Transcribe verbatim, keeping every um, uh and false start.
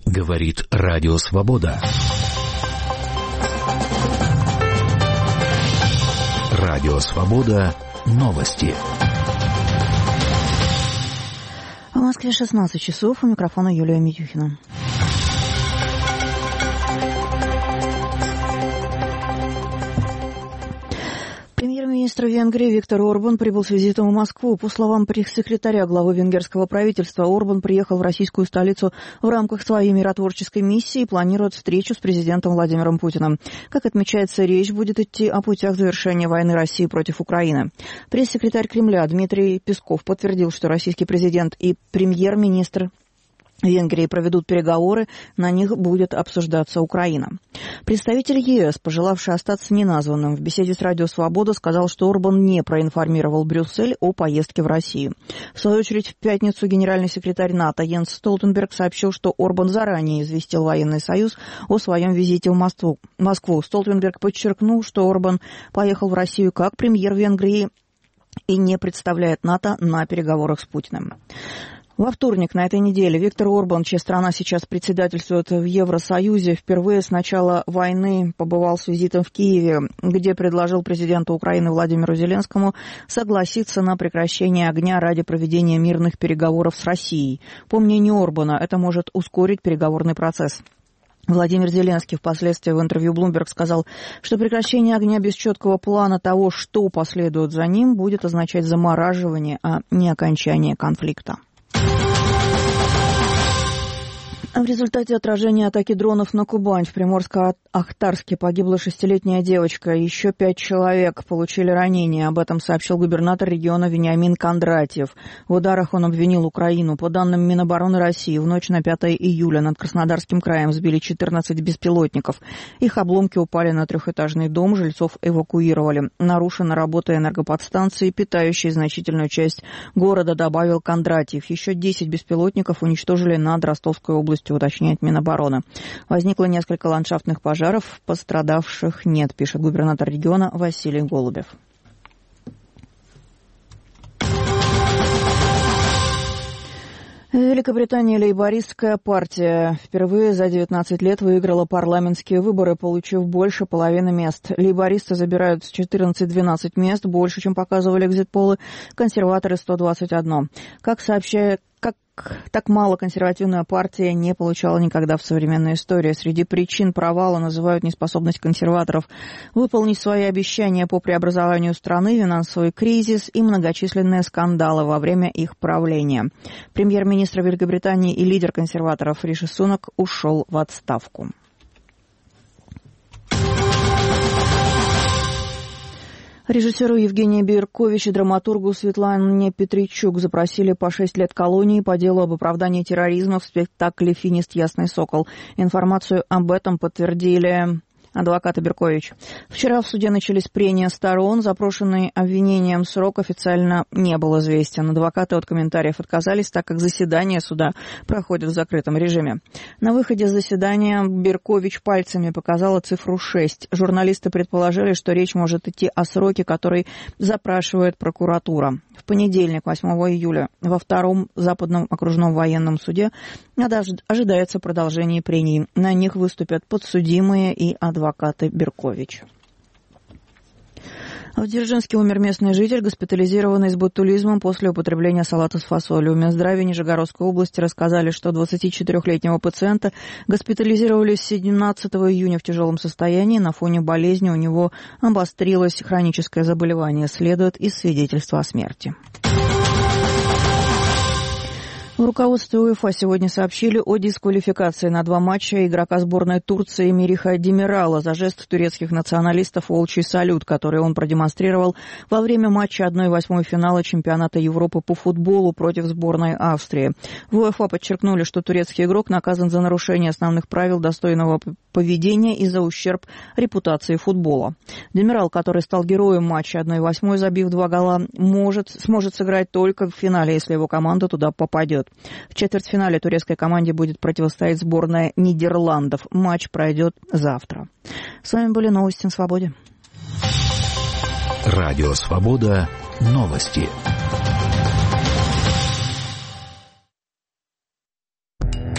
Говорит Радио Свобода. Радио Свобода. Новости. В Москве шестнадцать часов. У микрофона Юлия Митюхина. Премьер-министр Венгрии Виктор Орбан прибыл с визитом в Москву. По словам пресс-секретаря главы венгерского правительства, Орбан приехал в российскую столицу в рамках своей миротворческой миссии и планирует встречу с президентом Владимиром Путиным. Как отмечается, речь будет идти о путях завершения войны России против Украины. Пресс-секретарь Кремля Дмитрий Песков подтвердил, что российский президент и премьер-министр Венгрии проведут переговоры, на них будет обсуждаться Украина. Представитель ЕС, пожелавший остаться неназванным, в беседе с Радио Свобода сказал, что Орбан не проинформировал Брюссель о поездке в Россию. В свою очередь, в пятницу генеральный секретарь НАТО Йенс Столтенберг сообщил, что Орбан заранее известил Военный Союз о своем визите в Москву. Москву. Столтенберг подчеркнул, что Орбан поехал в Россию как премьер Венгрии и не представляет НАТО на переговорах с Путиным. Во вторник на этой неделе Виктор Орбан, чья страна сейчас председательствует в Евросоюзе, впервые с начала войны побывал с визитом в Киеве, где предложил президенту Украины Владимиру Зеленскому согласиться на прекращение огня ради проведения мирных переговоров с Россией. По мнению Орбана, это может ускорить переговорный процесс. Владимир Зеленский впоследствии в интервью Bloomberg сказал, что прекращение огня без четкого плана того, что последует за ним, будет означать замораживание, а не окончание конфликта. В результате отражения атаки дронов на Кубань в Приморско-Ахтарске погибла шестилетняя девочка. Еще пять человек получили ранения. Об этом сообщил губернатор региона Вениамин Кондратьев. В ударах он обвинил Украину. По данным Минобороны России, в ночь на пятое июля над Краснодарским краем сбили четырнадцать беспилотников. Их обломки упали на трехэтажный дом, жильцов эвакуировали. Нарушена работа энергоподстанции, питающей значительную часть города, добавил Кондратьев. Еще десять беспилотников уничтожили над Ростовской областью, уточняет Минобороны. Возникло несколько ландшафтных пожаров, пострадавших нет, пишет губернатор региона Василий Голубев. В Великобритании лейбористская партия впервые за девятнадцать лет выиграла парламентские выборы, получив больше половины мест. Лейбористы забирают четырнадцать-двенадцать мест, больше, чем показывали экзит-полы, консерваторы сто двадцать один. Как сообщает Как так мало консервативная партия не получала никогда в современной истории. Среди причин провала называют неспособность консерваторов выполнить свои обещания по преобразованию страны, финансовый кризис и многочисленные скандалы во время их правления. Премьер-министр Великобритании и лидер консерваторов Риши Сунак ушел в отставку. Режиссеру Евгению Беркович и драматургу Светлане Петричук запросили по шесть лет колонии по делу об оправдании терроризма в спектакле «Финист. Ясный сокол». Информацию об этом подтвердили адвоката Беркович. Вчера в суде начались прения сторон. Запрошенный обвинением срок официально не был известен. Адвокаты от комментариев отказались, так как заседание суда проходит в закрытом режиме. На выходе с заседания Беркович пальцами показала цифру шесть. Журналисты предположили, что речь может идти о сроке, который запрашивает прокуратура. В понедельник, восьмого июля, во втором Западном окружном военном суде ожидается продолжение прений. На них выступят подсудимые и адвокаты Беркович. В Дзержинске умер местный житель, госпитализированный с ботулизмом после употребления салата с фасолью. В Минздраве Нижегородской области рассказали, что двадцатичетырёхлетнего пациента госпитализировали семнадцатого июня в тяжелом состоянии. На фоне болезни у него обострилось хроническое заболевание, следует из свидетельства о смерти. В руководстве УЕФА сегодня сообщили о дисквалификации на два матча игрока сборной Турции Мериха Демирала за жест турецких националистов «Волчий салют», который он продемонстрировал во время матча одной восьмой финала чемпионата Европы по футболу против сборной Австрии. В УЕФА подчеркнули, что турецкий игрок наказан за нарушение основных правил достойного поведения и за ущерб репутации футбола. Демирал, который стал героем матча одной восьмой, забив два гола, может, сможет сыграть только в финале, если его команда туда попадет. В четвертьфинале турецкой команде будет противостоять сборная Нидерландов. Матч пройдет завтра. С вами были новости на Свободе. Радио Свобода. Новости.